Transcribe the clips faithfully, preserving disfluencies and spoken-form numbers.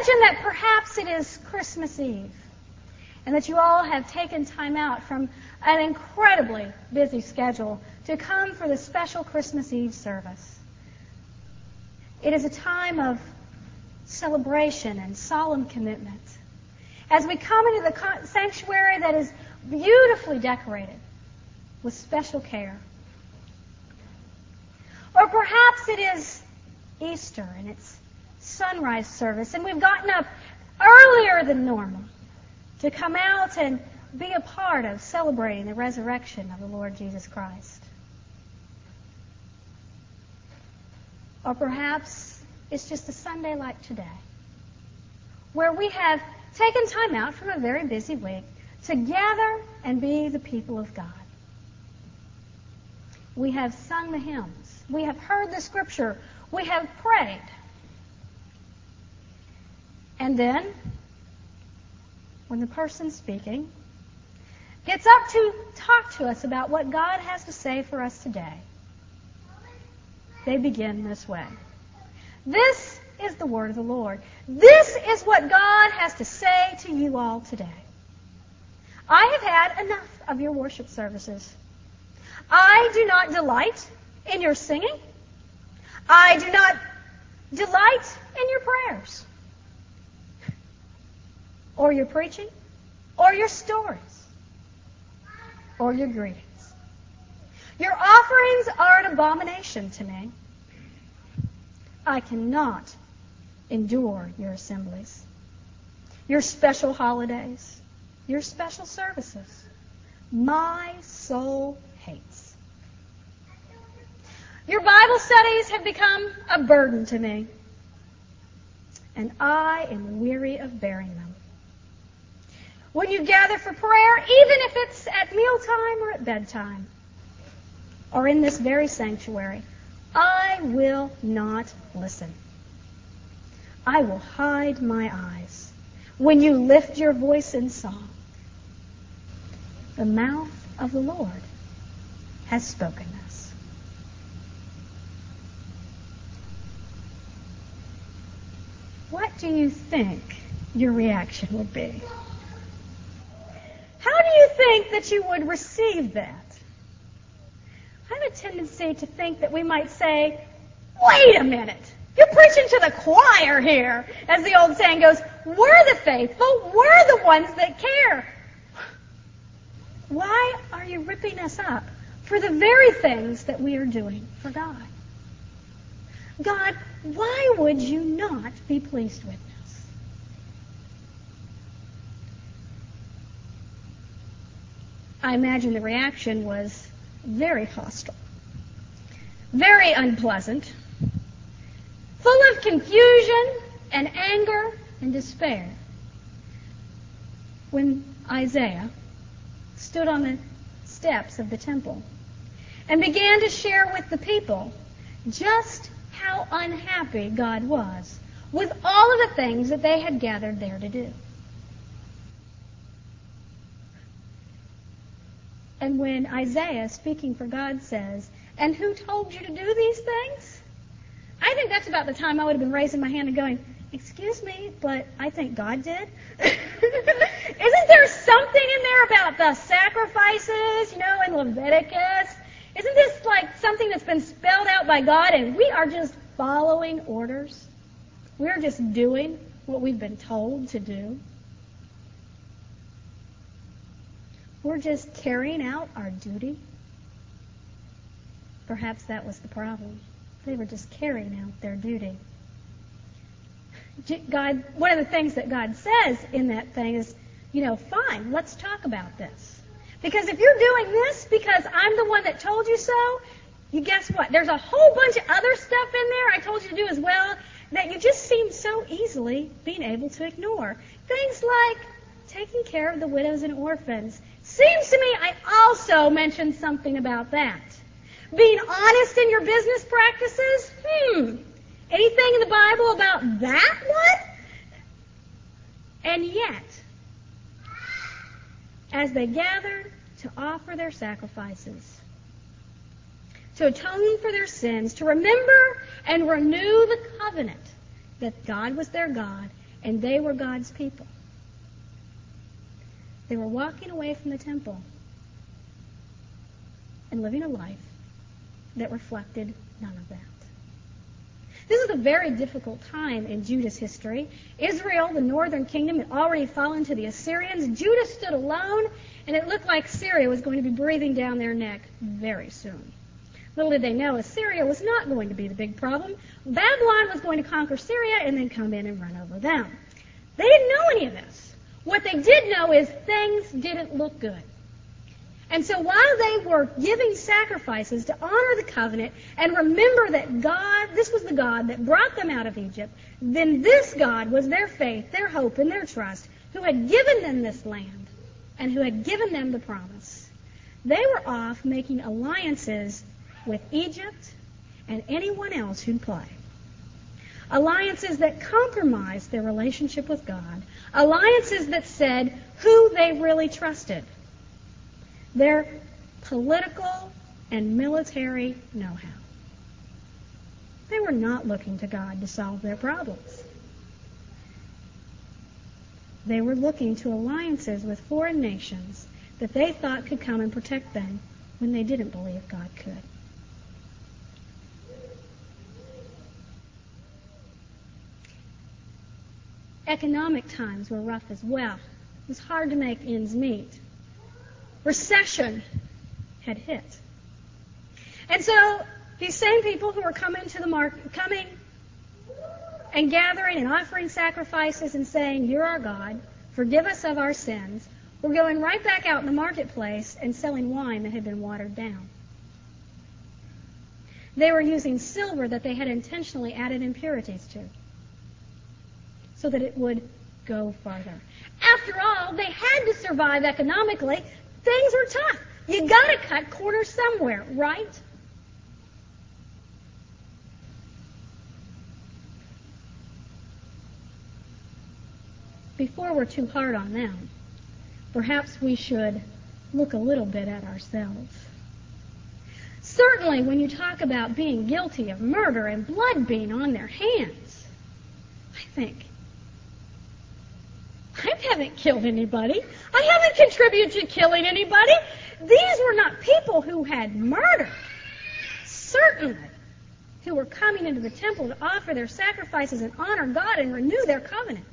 imagine that perhaps it is Christmas Eve and that you all have taken time out from an incredibly busy schedule to come for the special Christmas Eve service. It is a time of celebration and solemn commitment as we come into the sanctuary that is beautifully decorated with special care. Or perhaps it is Easter and it's sunrise service and we've gotten up earlier than normal to come out and be a part of celebrating the resurrection of the Lord Jesus Christ. Or perhaps it's just a Sunday like today, where we have taken time out from a very busy week to gather and be the people of God. We have sung the hymns. We have heard the Scripture. We have prayed. And then, when the person speaking gets up to talk to us about what God has to say for us today, they begin this way. This is the word of the Lord. This is what God has to say to you all today. I have had enough of your worship services. I do not delight in your singing. I do not delight in your prayers, or your preaching, or your stories, or your greetings. Your offerings are an abomination to me. I cannot endure your assemblies, your special holidays, your special services. My soul hates. Your Bible studies have become a burden to me, and I am weary of bearing them. When you gather for prayer, even if it's at mealtime or at bedtime, or in this very sanctuary, I will not listen. I will hide my eyes when you lift your voice in song. The mouth of the Lord has spoken this. What do you think your reaction would be? How do you think that you would receive that? I have a tendency to think that we might say, wait a minute, you're preaching to the choir here. As the old saying goes, we're the faithful, we're the ones that care. Why are you ripping us up for the very things that we are doing for God? God, why would you not be pleased with us? I imagine the reaction was very hostile, very unpleasant, full of confusion and anger and despair when Isaiah stood on the steps of the temple and began to share with the people just how unhappy God was with all of the things that they had gathered there to do. And when Isaiah, speaking for God, says, and who told you to do these things? I think that's about the time I would have been raising my hand and going, excuse me, but I think God did. Isn't there something in there about the sacrifices, you know, in Leviticus? Isn't this like something that's been spelled out by God and we are just following orders? We're just doing what we've been told to do. We're just carrying out our duty. Perhaps that was the problem. They were just carrying out their duty. God, one of the things that God says in that thing is, you know, fine, let's talk about this. Because if you're doing this because I'm the one that told you so, you guess what? There's a whole bunch of other stuff in there I told you to do as well that you just seem so easily being able to ignore. Things like taking care of the widows and orphans. Seems to me I also mentioned something about that. Being honest in your business practices? Hmm. Anything in the Bible about that one? And yet, as they gathered to offer their sacrifices, to atone for their sins, to remember and renew the covenant that God was their God and they were God's people. They were walking away from the temple and living a life that reflected none of that. This is a very difficult time in Judah's history. Israel, the northern kingdom, had already fallen to the Assyrians. Judah stood alone, and it looked like Syria was going to be breathing down their neck very soon. Little did they know, Assyria was not going to be the big problem. Babylon was going to conquer Syria and then come in and run over them. They didn't know any of this. What they did know is things didn't look good. And so while they were giving sacrifices to honor the covenant and remember that God, this was the God that brought them out of Egypt, then this God was their faith, their hope, and their trust, who had given them this land and who had given them the promise. They were off making alliances with Egypt and anyone else who'd play. Alliances that compromised their relationship with God. Alliances that said who they really trusted. Their political and military know-how. They were not looking to God to solve their problems. They were looking to alliances with foreign nations that they thought could come and protect them when they didn't believe God could. Economic times were rough as well. It was hard to make ends meet. Recession had hit. And so these same people who were coming to the market, coming and gathering and offering sacrifices and saying, "You're our God, forgive us of our sins," were going right back out in the marketplace and selling wine that had been watered down. They were using silver that they had intentionally added impurities to, so that it would go farther. After all, they had to survive economically. Things were tough. You got to cut corners somewhere, right? Before we're too hard on them, perhaps we should look a little bit at ourselves. Certainly, when you talk about being guilty of murder and blood being on their hands, I think, I haven't killed anybody. I haven't contributed to killing anybody. These were not people who had murdered. Certainly, who were coming into the temple to offer their sacrifices and honor God and renew their covenant.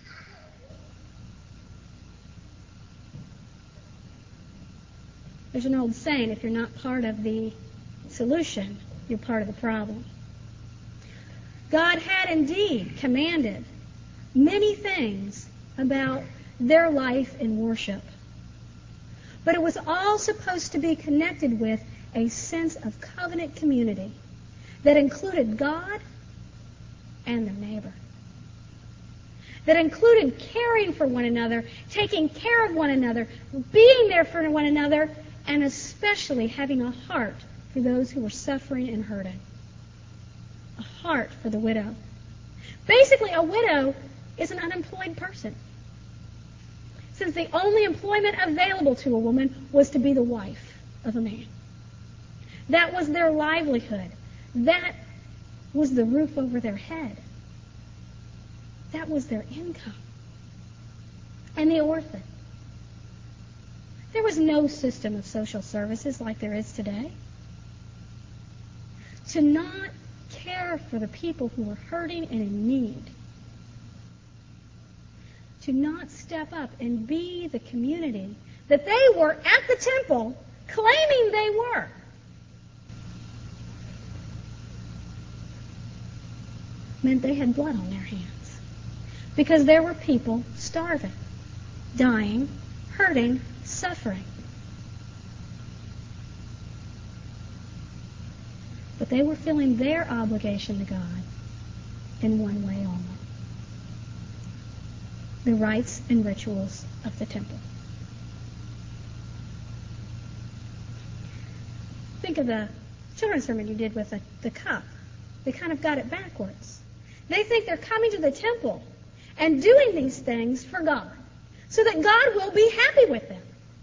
There's an old saying, if you're not part of the solution, you're part of the problem. God had indeed commanded many things about their life in worship. But it was all supposed to be connected with a sense of covenant community that included God and their neighbor. That included caring for one another, taking care of one another, being there for one another, and especially having a heart for those who were suffering and hurting. A heart for the widow. Basically, a widow is an unemployed person, since the only employment available to a woman was to be the wife of a man. That was their livelihood. That was the roof over their head. That was their income. And the orphan. There was no system of social services like there is today. To not care for the people who were hurting and in need. To not step up and be the community that they were at the temple claiming they were. Meant they had blood on their hands. Because there were people starving, dying, hurting, suffering. But they were feeling their obligation to God in one way only. The rites and rituals of the temple. Think of the children's sermon you did with the, the cup. They kind of got it backwards. They think they're coming to the temple and doing these things for God, so that God will be happy with them.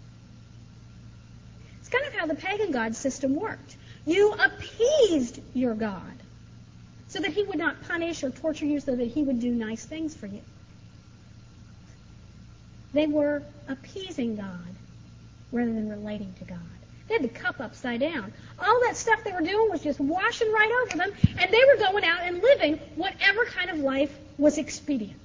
It's kind of how the pagan god system worked. You appeased your God so that he would not punish or torture you, so that he would do nice things for you. They were appeasing God rather than relating to God. They had the cup upside down. All that stuff they were doing was just washing right over them, and they were going out and living whatever kind of life was expedient.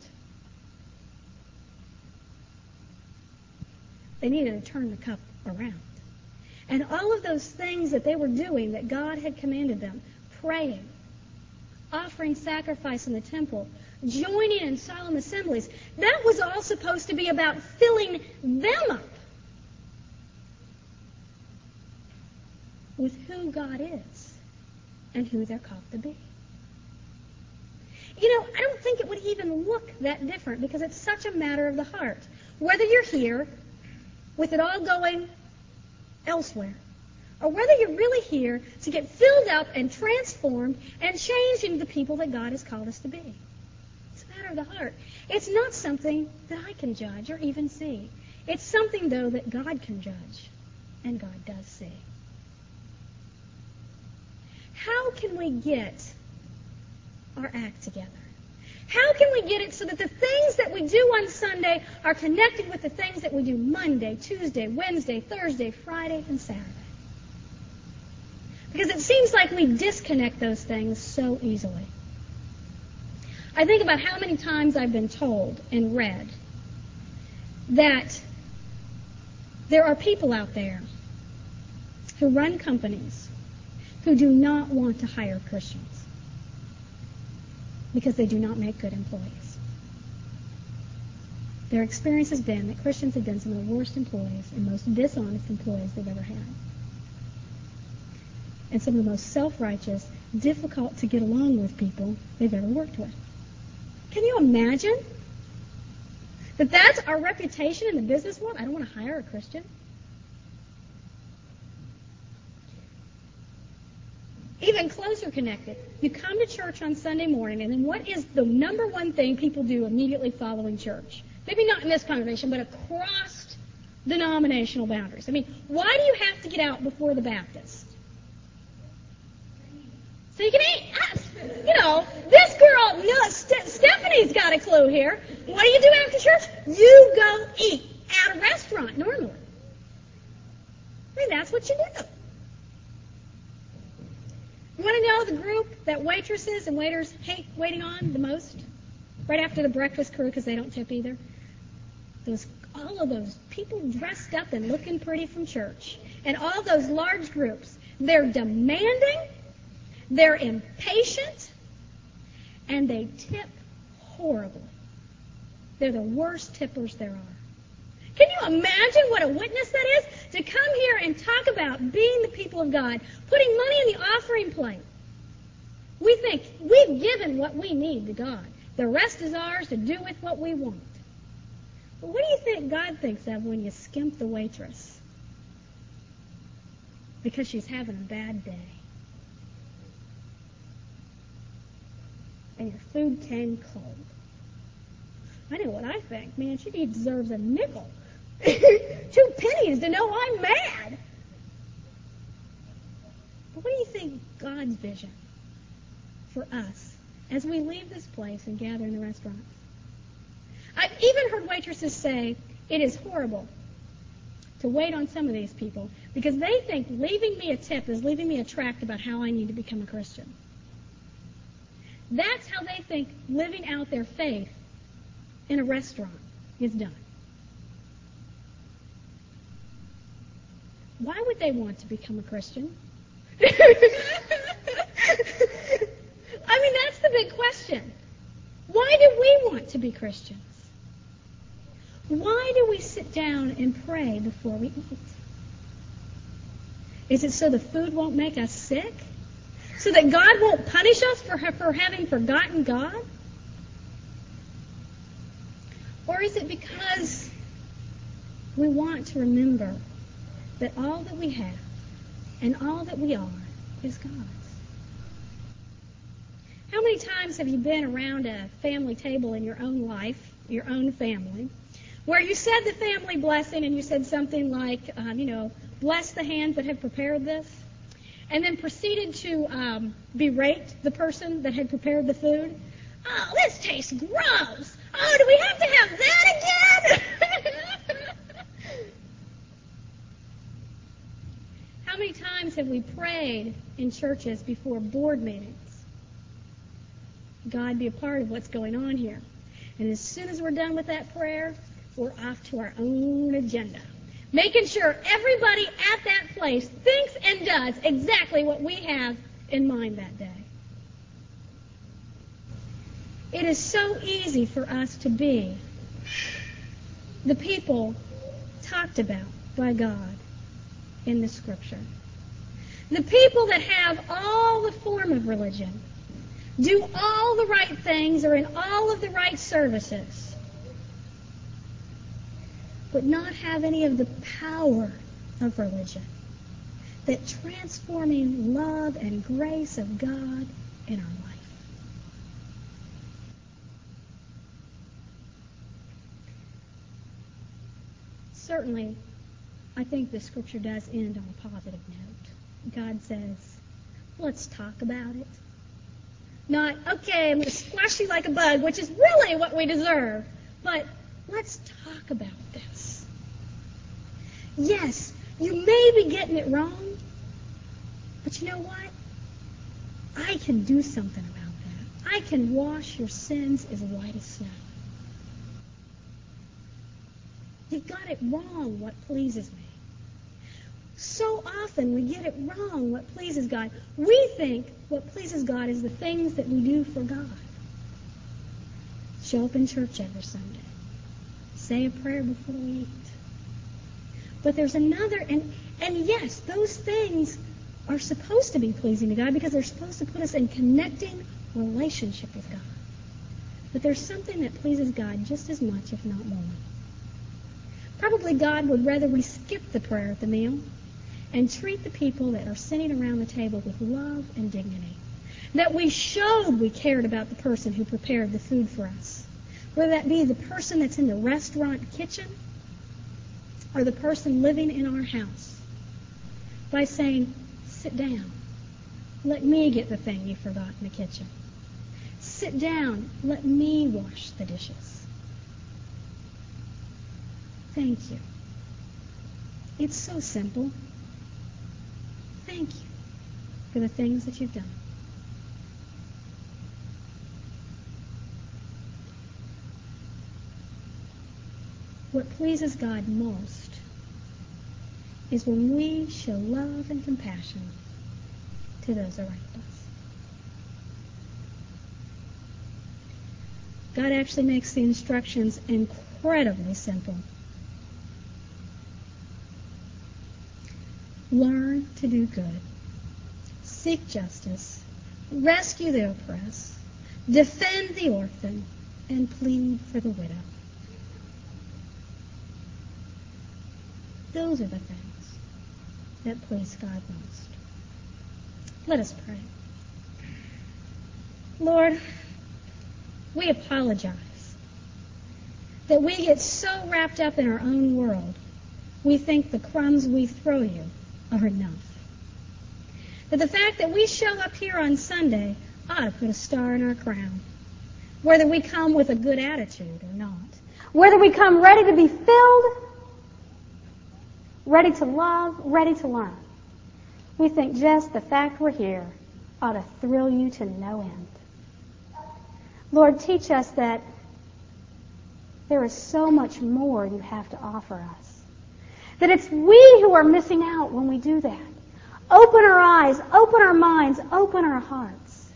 They needed to turn the cup around. And all of those things that they were doing that God had commanded them, praying, offering sacrifice in the temple, joining in solemn assemblies, that was all supposed to be about filling them up with who God is and who they're called to be. You know, I don't think it would even look that different because it's such a matter of the heart. Whether you're here with it all going elsewhere, or whether you're really here to get filled up and transformed and changed into the people that God has called us to be. It's a matter of the heart. It's not something that I can judge or even see. It's something, though, that God can judge, and God does see. How can we get our act together? How can we get it so that the things that we do on Sunday are connected with the things that we do Monday, Tuesday, Wednesday, Thursday, Friday, and Saturday? Because it seems like we disconnect those things so easily. I think about how many times I've been told and read that there are people out there who run companies who do not want to hire Christians because they do not make good employees. Their experience has been that Christians have been some of the worst employees and most dishonest employees they've ever had. And some of the most self-righteous, difficult to get along with people they've ever worked with. Can you imagine that that's our reputation in the business world? I don't want to hire a Christian. Even closer connected. You come to church on Sunday morning, and then what is the number one thing people do immediately following church? Maybe not in this congregation, but across denominational boundaries. I mean, why do you have to get out before the Baptist? So you can eat. You know, this girl, no, St- Stephanie's got a clue here. What do you do after church? You go eat at a restaurant, normally. I mean, that's what you do. You want to know the group that waitresses and waiters hate waiting on the most? Right after the breakfast crew, because they don't tip either. Those, all of those people dressed up and looking pretty from church. And all those large groups. They're demanding, they're impatient, and they tip horribly. They're the worst tippers there are. Can you imagine what a witness that is? To come here and talk about being the people of God, putting money in the offering plate. We think we've given what we need to God. The rest is ours to do with what we want. But what do you think God thinks of when you skimp the waitress? Because she's having a bad day. And your food came cold. I know what I think. Man, she deserves a nickel. Two pennies to know I'm mad. But what do you think God's vision for us as we leave this place and gather in the restaurants? I've even heard waitresses say it is horrible to wait on some of these people because they think leaving me a tip is leaving me a tract about how I need to become a Christian. That's how they think living out their faith in a restaurant is done. Why would they want to become a Christian? I mean, that's the big question. Why do we want to be Christians? Why do we sit down and pray before we eat? Is it so the food won't make us sick? So that God won't punish us for, for having forgotten God? Or is it because we want to remember that all that we have and all that we are is God's? How many times have you been around a family table in your own life, your own family, where you said the family blessing and you said something like, um, you know, bless the hands that have prepared this, and then proceeded to um, berate the person that had prepared the food? Oh, this tastes gross. Oh, do we have to have that again? times have we prayed in churches before board meetings? God be a part of what's going on here. And as soon as we're done with that prayer, we're off to our own agenda, making sure everybody at that place thinks and does exactly what we have in mind that day. It is so easy for us to be the people talked about by God in the Scripture. The people that have all the form of religion, do all the right things, are in all of the right services, but not have any of the power of religion, that transforming love and grace of God in our life. Certainly, I think the Scripture does end on a positive note. God says, let's talk about it. Not, okay, I'm going to squash you like a bug, which is really what we deserve. But let's talk about this. Yes, you may be getting it wrong, but you know what? I can do something about that. I can wash your sins as white as snow. You got it wrong, what pleases me. So often we get it wrong, what pleases God. We think what pleases God is the things that we do for God. Show up in church every Sunday. Say a prayer before we eat. But there's another, and, and yes, those things are supposed to be pleasing to God because they're supposed to put us in connecting relationship with God. But there's something that pleases God just as much, if not more. Probably God would rather we skip the prayer at the meal and treat the people that are sitting around the table with love and dignity. That we showed we cared about the person who prepared the food for us. Whether that be the person that's in the restaurant kitchen or the person living in our house. By saying, sit down. Let me get the thing you forgot in the kitchen. Sit down. Let me wash the dishes. Thank you. It's so simple. Thank you for the things that you've done. What pleases God most is when we show love and compassion to those around us. God actually makes the instructions incredibly simple. Learn to do good. Seek justice. Rescue the oppressed. Defend the orphan. And plead for the widow. Those are the things that please God most. Let us pray. Lord, we apologize that we get so wrapped up in our own world, we think the crumbs we throw you are enough. That the fact that we show up here on Sunday ought to put a star in our crown. Whether we come with a good attitude or not. Whether we come ready to be filled, ready to love, ready to learn. We think just the fact we're here ought to thrill you to no end. Lord, teach us that there is so much more you have to offer us. That it's we who are missing out when we do that. Open our eyes, open our minds, open our hearts.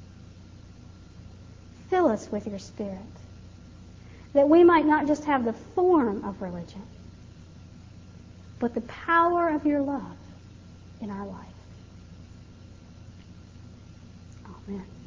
Fill us with your Spirit, that we might not just have the form of religion, but the power of your love in our life. Amen.